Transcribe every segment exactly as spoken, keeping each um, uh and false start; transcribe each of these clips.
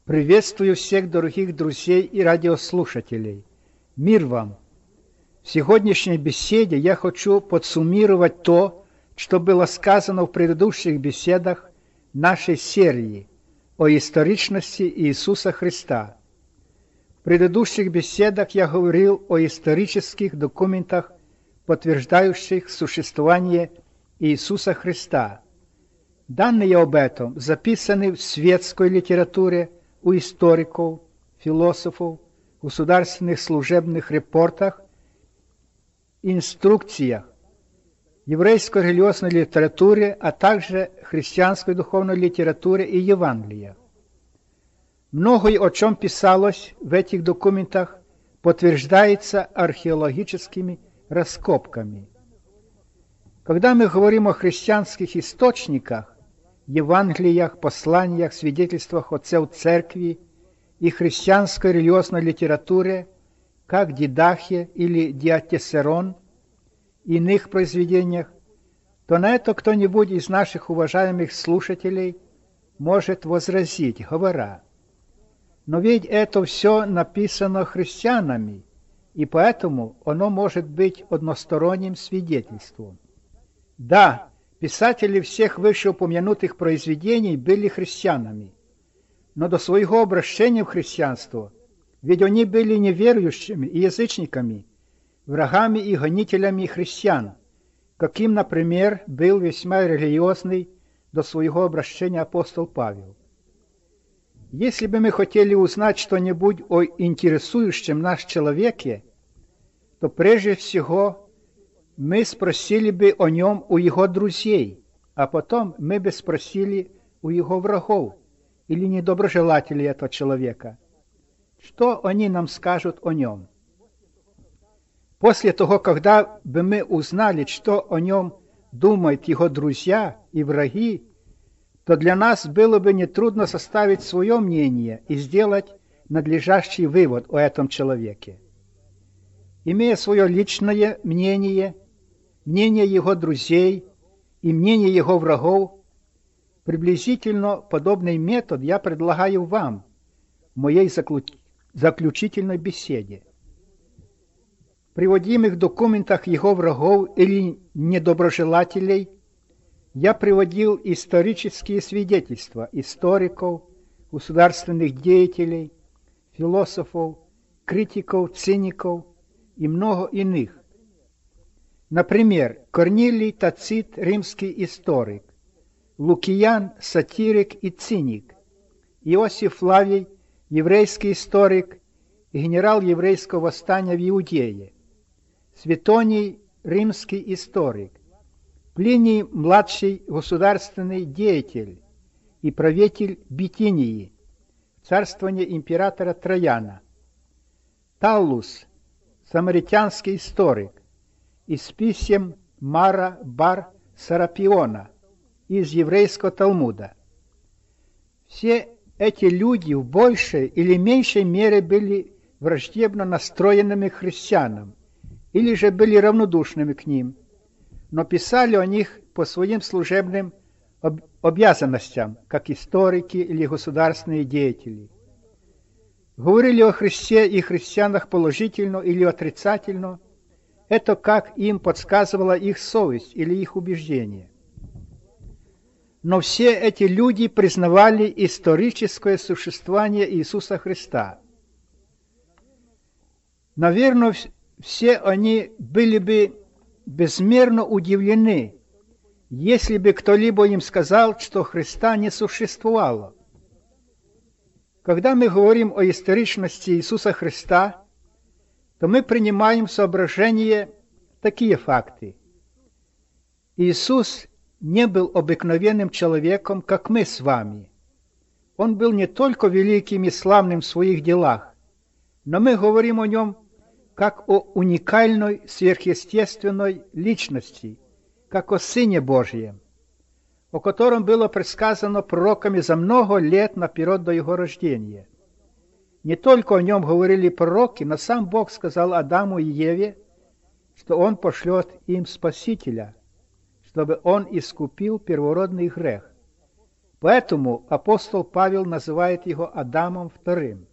Приветствую всех дорогих друзей и радиослушателей. Мир вам! В сегодняшней беседе я хочу подсуммировать то, что было сказано в предыдущих беседах нашей серии о историчности Иисуса Христа. В предыдущих беседах я говорил о исторических документах, подтверждающих существование Иисуса Христа. Данные об этом записаны в светской литературе, у историков, философов, государственных служебных репортах, инструкциях, еврейской религиозной литературе, а также христианской духовной литературе и Евангелиях. Многое, о чем писалось в этих документах, подтверждается археологическими раскопками. Когда мы говорим о христианских источниках, Евангелиях, посланиях, свидетельствах отцов церкви и христианской религиозной литературе, как Дидахе или Диатесерон, и иных произведениях, то на это кто-нибудь из наших уважаемых слушателей может возразить, говоря: но ведь это все написано христианами, и поэтому оно может быть односторонним свидетельством. Да, писатели всех вышеупомянутых произведений были христианами, но до своего обращения в христианство, ведь они были неверующими и язычниками, врагами и гонителями христиан, каким, например, был весьма религиозный до своего обращения апостол Павел. Если бы мы хотели узнать что-нибудь о интересующем нас человеке, то прежде всего мы спросили бы о нем у его друзей, а потом мы бы спросили у его врагов или недоброжелателей этого человека, что они нам скажут о нем. После того, когда бы мы узнали, что о нем думают его друзья и враги, то для нас было бы нетрудно составить свое мнение и сделать надлежащий вывод о этом человеке. Имея свое личное мнение, мнение его друзей и мнение его врагов, приблизительно подобный метод я предлагаю вам в моей заключительной беседе. В приводимых документах его врагов или недоброжелателей я приводил исторические свидетельства историков, государственных деятелей, философов, критиков, циников и много иных. Например, Корнилий Тацит, римский историк, Лукиан, сатирик и циник, Иосиф Флавий, еврейский историк и генерал еврейского восстания в Иудее, Светоний, римский историк, Плиний, младший государственный деятель и правитель Битинии, царствование императора Трояна, Таллус, самаритянский историк, из писем Мара бар Сарапиона из еврейского Талмуда. Все эти люди в большей или меньшей мере были враждебно настроенными к христианам или же были равнодушными к ним, но писали о них по своим служебным об- обязанностям, как историки или государственные деятели. Говорили о Христе и христианах положительно или отрицательно, это как им подсказывала их совесть или их убеждение. Но все эти люди признавали историческое существование Иисуса Христа. Наверное, все они были бы безмерно удивлены, если бы кто-либо им сказал, что Христа не существовало. Когда мы говорим о историчности Иисуса Христа, то мы принимаем в соображение такие факты. Иисус не был обыкновенным человеком, как мы с вами. Он был не только великим и славным в своих делах, но мы говорим о нем как о уникальной сверхъестественной личности, как о Сыне Божьем, о котором было предсказано пророками за много лет наперед до его рождения. Не только о нем говорили пророки, но сам Бог сказал Адаму и Еве, что Он пошлет им Спасителя, чтобы Он искупил первородный грех. Поэтому апостол Павел называет его Адамом вторым.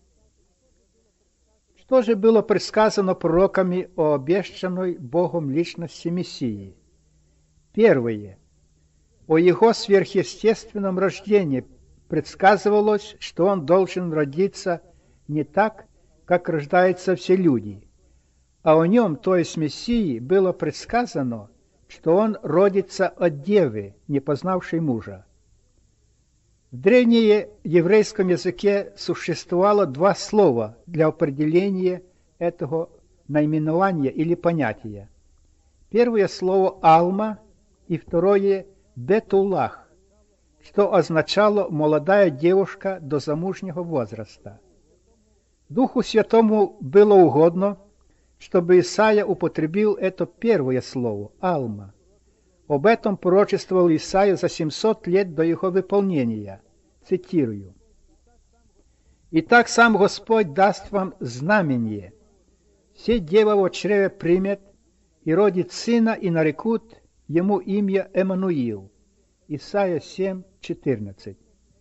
Что же было предсказано пророками о обещанной Богом личности Мессии? Первое. О его сверхъестественном рождении предсказывалось, что он должен родиться не так, как рождаются все люди, а о нем, то есть Мессии, было предсказано, что он родится от девы, не познавшей мужа. В древнееврейском языке существовало два слова для определения этого наименования или понятия. Первое слово «алма» и второе «бетулах», что означало «молодая девушка до замужнего возраста». Духу Святому было угодно, чтобы Исаия употребил это первое слово «алма». Об этом пророчествовал Исаия за семьсот лет до его выполнения. Цитирую. «Итак, сам Господь даст вам знамение. Все дева во чреве примет и родит сына, и нарекут ему имя Эммануил». Исайя семь, четырнадцать.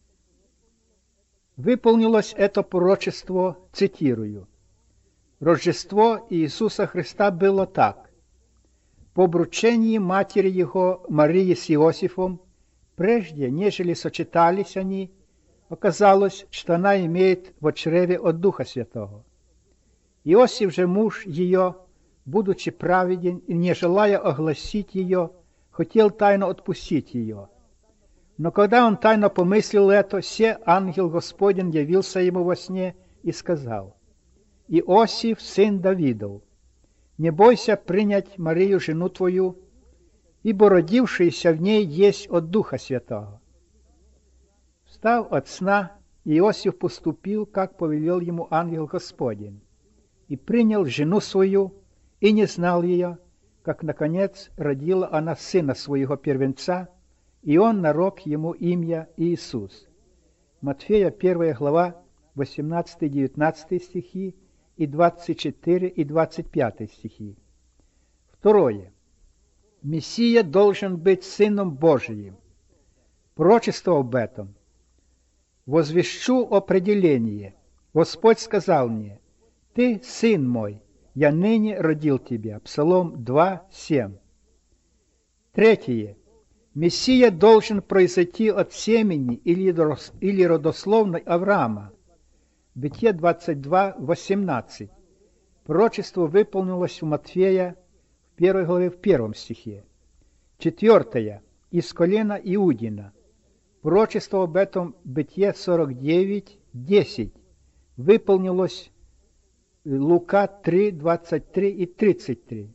Выполнилось это пророчество, цитирую. Рождество Иисуса Христа было так. По обручении матери его Марии с Иосифом, прежде, нежели сочетались они, оказалось, что она имеет во чреве от Духа Святого. Иосиф же, муж ее, будучи праведен и не желая огласить ее, хотел тайно отпустить ее. Но когда он тайно помыслил это, се ангел Господень явился ему во сне и сказал: «Иосиф, сын Давидов, не бойся принять Марию, жену твою, ибо родившийся в ней есть от Духа Святого». Встав от сна, Иосиф поступил, как повелел ему ангел Господень, и принял жену свою, и не знал ее, как, наконец, родила она сына своего первенца, и он нарек ему имя Иисус. Матфея первая глава, восемнадцатый-девятнадцатый стихи и двадцать четыре и двадцать пятый стихи. Второе. Мессия должен быть Сыном Божиим. Пророчество об этом. «Возвещу определение. Господь сказал мне: Ты, сын мой, я ныне родил тебя». Псалом два, семь. Третье. Мессия должен произойти от семени или родословной Авраама. Бытие двадцать два, восемнадцать. Пророчество выполнилось у Матфея в первой главе в первом стихе. Четвертое. Из колена Иудина. Пророчество об этом Бытие сорок девять, десять. Выполнилось Лука три, двадцать три и тридцать три.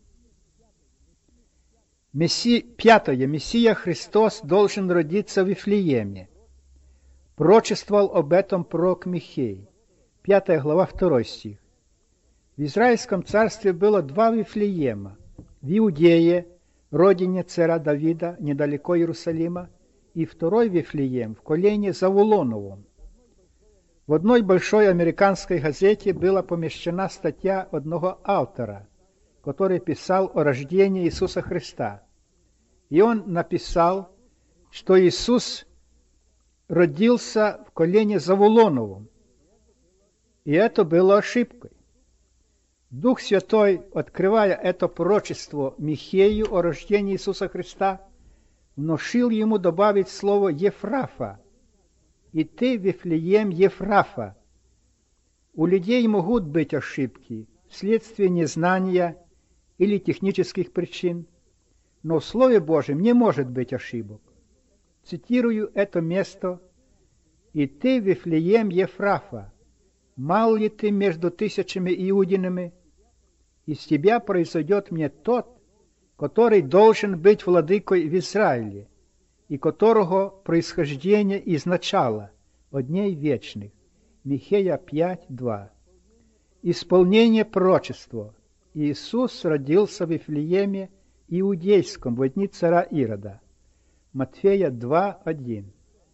Месси... Пятое. Мессия Христос должен родиться в Вифлееме. Пророчествовал об этом пророк Михей. Пятая глава, второй стих. В Израильском царстве было два Вифлеема. В Иудее, родине царя Давида, недалеко Иерусалима, и второй Вифлеем в колене Завулоновом. В одной большой американской газете была помещена статья одного автора, который писал о рождении Иисуса Христа. И он написал, что Иисус родился в колене Завулоновом. И это было ошибкой. Дух Святой, открывая это пророчество Михею о рождении Иисуса Христа, внушил ему добавить слово «Ефрафа». «И ты, Вифлеем, Ефрафа». У людей могут быть ошибки вследствие незнания или технических причин, но в Слове Божьем не может быть ошибок. Цитирую это место: «И ты, Вифлеем, Ефрафа, мал ли ты между тысячами иудинами? Из тебя произойдет мне тот, который должен быть владыкой в Израиле, и которого происхождение из начала, от дней вечных». Михея пять, два. Исполнение пророчества. Иисус родился в Вифлееме Иудейском в дни царя Ирода. Матфея два, один.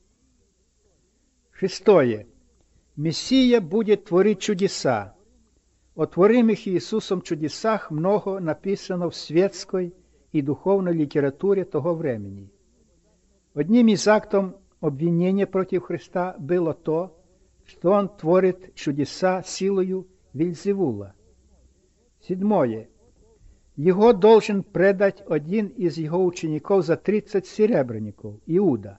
Шестое. Мессия будет творить чудеса. О творимых Иисусом чудесах много написано в светской и духовной литературе того времени. Одним из актов обвинение против Христа было то, что он творит чудеса силою Вельзевула. Седьмое. Его должен предать один из его учеников за тридцать серебряников, Иуда.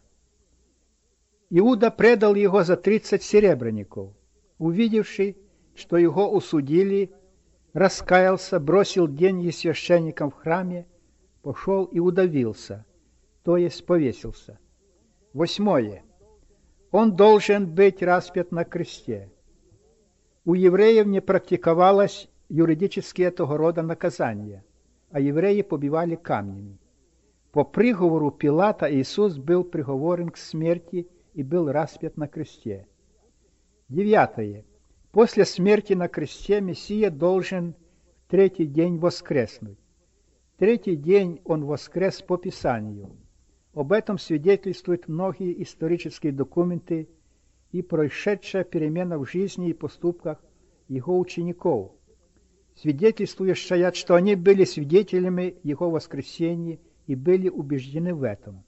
Иуда предал его за тридцать серебряников. Увидевший, что его усудили, раскаялся, бросил деньги священникам в храме, пошел и удавился, то есть повесился. Восьмое. Он должен быть распят на кресте. У евреев не практиковалось юридически этого рода наказания, а евреи побивали камнями. По приговору Пилата Иисус был приговорен к смерти и был распят на кресте. Девятое. После смерти на кресте Мессия должен в третий день воскреснуть. В третий день он воскрес по Писанию. Об этом свидетельствуют многие исторические документы и происшедшая перемена в жизни и поступках его учеников, свидетельствующая, что они были свидетелями его воскресения и были убеждены в этом.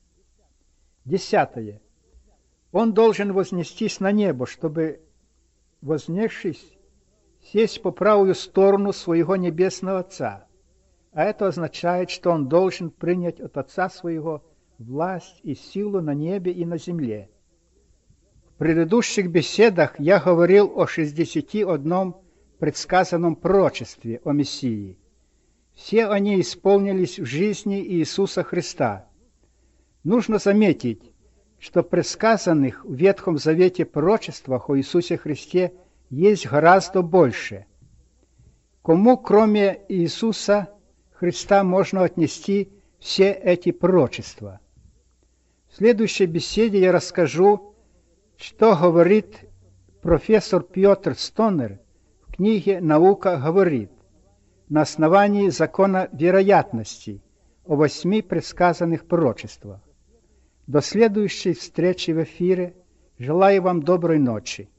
Десятое. Он должен вознестись на небо, чтобы, вознесшись, сесть по правую сторону своего небесного Отца. А это означает, что он должен принять от Отца своего власть и силу на небе и на земле. В предыдущих беседах я говорил о шестидесяти одном предсказанном пророчестве о Мессии. Все они исполнились в жизни Иисуса Христа. Нужно заметить, что предсказанных в Ветхом Завете пророчествах о Иисусе Христе есть гораздо больше. Кому, кроме Иисуса Христа, можно отнести все эти пророчества? В следующей беседе я расскажу, что говорит профессор Петр Стонер в книге «Наука говорит» на основании закона вероятности о восьми предсказанных пророчествах. До следующей встречи в эфире. Желаю вам доброй ночи.